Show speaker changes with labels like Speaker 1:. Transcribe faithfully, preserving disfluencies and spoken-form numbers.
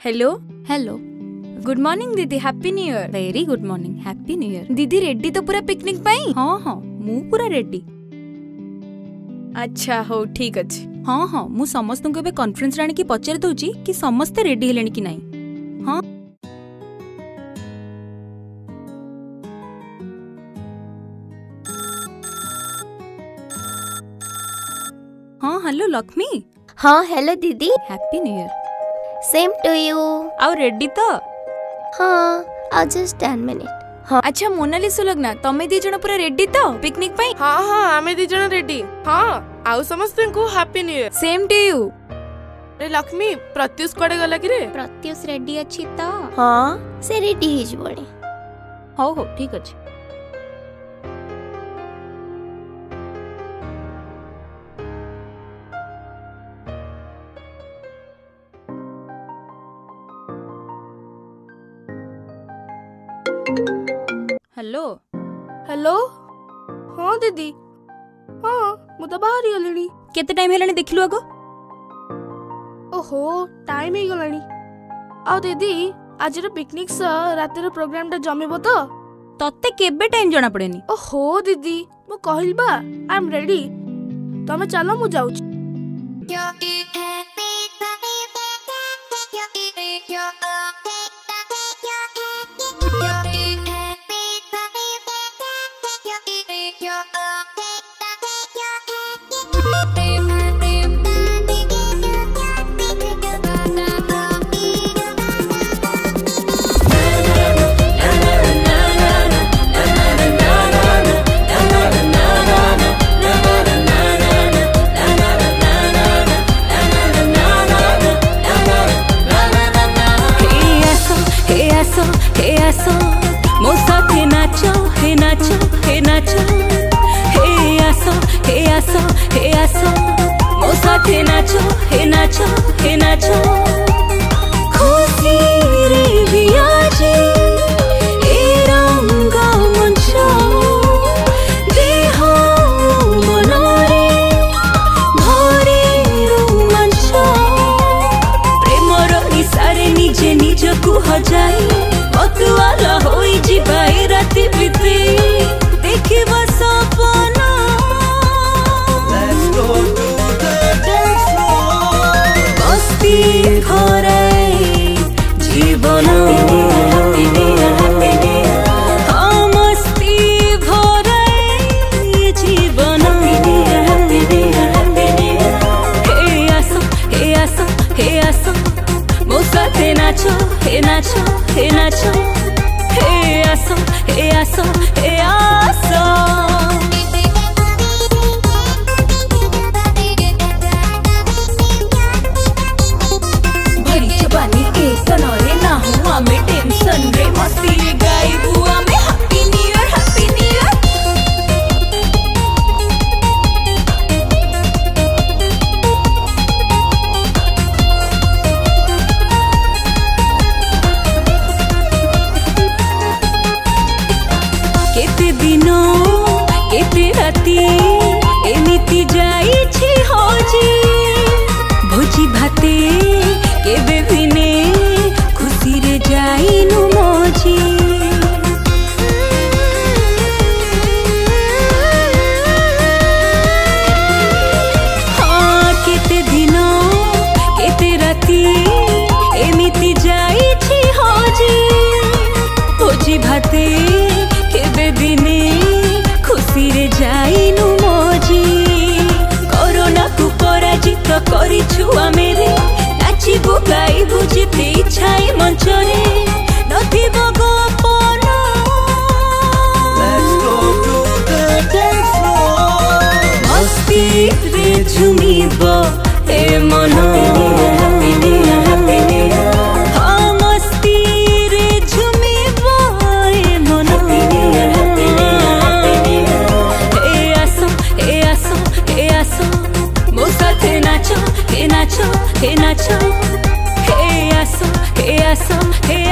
Speaker 1: Hello
Speaker 2: hello
Speaker 1: good morning दीदी happy new year.
Speaker 2: Very good morning happy new year.
Speaker 1: दीदी ready तो पूरा picnic पाई?
Speaker 2: हाँ हाँ मु पूरा रेडी।
Speaker 1: अच्छा हो ठीक अच्छे।
Speaker 2: हाँ हाँ मु समस्त को एबे कॉन्फ्रेंस रे आनी की पचार दउची कि समस्ते रेडी हेलेनी कि नाही। हाँ हाँ हेलो लक्ष्मी।
Speaker 3: हाँ हेलो दीदी
Speaker 2: happy new year.
Speaker 3: Same to you.
Speaker 2: आउ रेडी तो?
Speaker 3: हाँ आई जस्ट टेन मिनट। हाँ
Speaker 1: अच्छा मोनालिसा लगना तमे दी जण पूरा रेडी तो पिकनिक पाई?
Speaker 4: हाँ हाँ आमे दी जण रेडी। हाँ आउ समस्त को happy new year.
Speaker 1: Same to you.
Speaker 4: रे लक्ष्मी प्रत्युष कोडे गला कि रे?
Speaker 2: प्रत्युष रेडी अछि तो?
Speaker 3: हाँ से रेडी हिज बणी।
Speaker 2: हो हो ठीक अछि। हेलो
Speaker 4: हेलो हाँ दीदी हाँ मु तो बाहर ही गलिनी।
Speaker 2: केते टाइम हेलानी देखिलु आगो?
Speaker 4: ओहो टाइम ही गलानी। आ दीदी आज रो पिकनिक स रातिर प्रोग्राम टा जमिबो तो?
Speaker 2: तते केबे टाइम जणा पड़ेनी।
Speaker 4: ओहो दीदी मु कहल बा आई एम रेडी तमे चलो मु जाउछ।
Speaker 2: मो साथे नाचो हे नाचो हे नाचो हे आसो हे आसो हे आसो मो साथे नाचो हे नाचो हे नाचो खुशी रे भी आजे ए रंग मंच देह मनरे भरे रोमांच प्रेमर निशारे निजे निजकु हजाई मतुआला होई जिबाई राति बीती देखिबा सपना। Let's go to the dance floor मस्ती भराई जीवन हाँ मस्ती भराई जीवन हे आसो हे आसो हे आसो मो साथे नाचो हे नाचो हे नाचो हे आसो हे आसो हे आसो। भरी जवानी के सनरे ना हुआ में टेंशन रे मस्ती रे गाई बुआ में happy new year happy new year. केते दिनो केते राती एमिति जाईछि होजी भोजी भाते केबे बिने खुशी रे जाईनु मोजी। हाँ केते दिनो केते राती एमिति जाईछि होजी भोजी भाते दिने खुशी रे जाईनु मोजी। कोरोना को पराजित करिछु आमे रे नाचिबु गाइबु जिते इच्छाए मंच रे नथिबो गोपन। Let's go to the dance floor मस्ती रे झुमिबो ए मन हाँ मस्ती रे झुमिबो ए मन हे आसो हे आसो हे आसो मो साथे नाचो हे नाचो हे नाचो हे आसो हे आसो हे